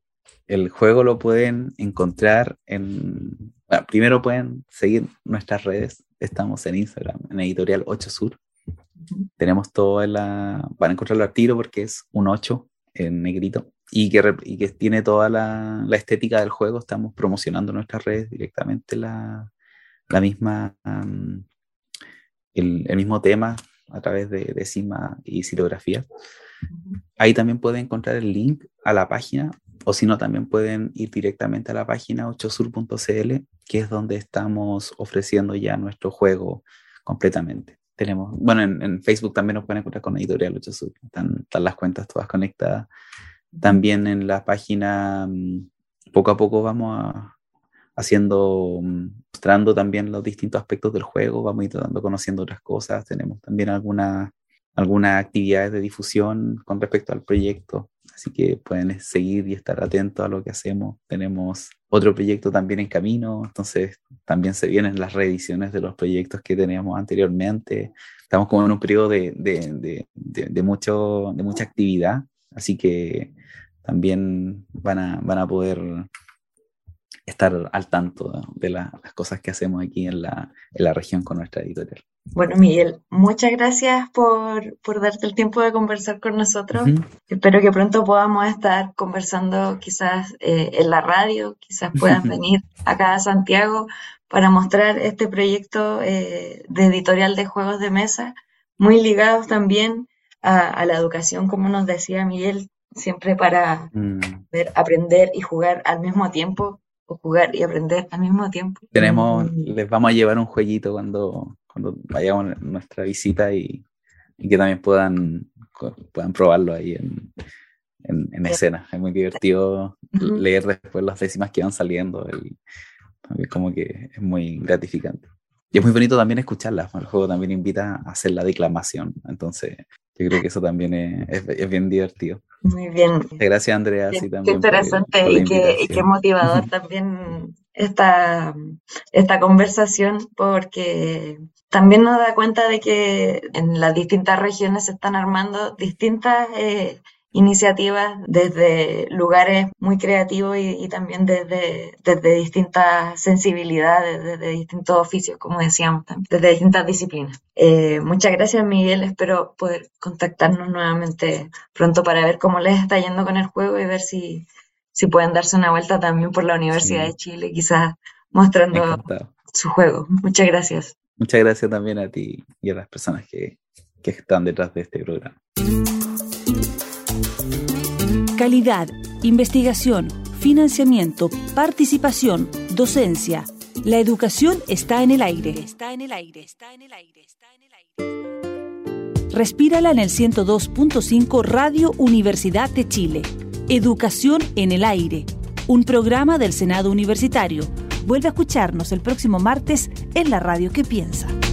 El juego lo pueden encontrar en... Bueno, primero pueden seguir nuestras redes. Estamos en Instagram, en Editorial ocho Sur. Uh-huh. Tenemos todo en la... Van a encontrarlo al tiro porque es un ocho en negrito. Y que, y que tiene toda la, la estética del juego. Estamos promocionando nuestras redes directamente la, la misma... Um, el, el mismo tema a través de, de Cima y Silografía. Uh-huh. Ahí también pueden encontrar el link a la página, o si no, también pueden ir directamente a la página ocho sur punto c l, que es donde estamos ofreciendo ya nuestro juego completamente. Tenemos, bueno, en, en Facebook también nos pueden encontrar con Editorial ocho Sur, están, están las cuentas todas conectadas. También en la página, poco a poco vamos a, haciendo, mostrando también los distintos aspectos del juego, vamos a ir dando, conociendo otras cosas. Tenemos también algunas algunas actividades de difusión con respecto al proyecto, así que pueden seguir y estar atentos a lo que hacemos. Tenemos otro proyecto también en camino, entonces también se vienen las reediciones de los proyectos que teníamos anteriormente. Estamos como en un periodo de, de, de, de, de, mucho, de mucha actividad, así que también van a, van a poder estar al tanto de la, las cosas que hacemos aquí en la, en la región con nuestra editorial. Bueno, Miguel, muchas gracias por, por darte el tiempo de conversar con nosotros. Uh-huh. Espero que pronto podamos estar conversando quizás eh, en la radio, quizás puedas venir acá a Santiago para mostrar este proyecto eh, de editorial de juegos de mesa, muy ligados también a, a la educación, como nos decía Miguel, siempre para mm. ver, aprender y jugar al mismo tiempo, o jugar y aprender al mismo tiempo. Tenemos, les vamos a llevar un jueguito cuando... cuando vayamos a nuestra visita y, y que también puedan, puedan probarlo ahí en, en, en escena. Es muy divertido uh-huh. leer después las décimas que van saliendo y también como que es muy gratificante. Y es muy bonito también escucharlas. El juego también invita a hacer la declamación, entonces yo creo que eso también es, es, es bien divertido. Muy bien. Gracias, Andrea. Qué, sí, también qué interesante por, por y, qué, y qué motivador también esta, esta conversación, porque también nos da cuenta de que en las distintas regiones se están armando distintas eh, iniciativas desde lugares muy creativos y, y también desde, desde distintas sensibilidades, desde distintos oficios, como decíamos, también, desde distintas disciplinas. Eh, muchas gracias, Miguel. Espero poder contactarnos nuevamente pronto para ver cómo les está yendo con el juego y ver si, si pueden darse una vuelta también por la Universidad sí. de Chile, quizás mostrando Encantado. Su juego. Muchas gracias. Muchas gracias también a ti y a las personas que, que están detrás de este programa. Calidad, investigación, financiamiento, participación, docencia. La educación está en el aire. Está en el aire. Está en el aire. Está en el aire. Respírala en el ciento dos punto cinco Radio Universidad de Chile. Educación en el aire. Un programa del Senado Universitario. Vuelve a escucharnos el próximo martes en la radio que piensa.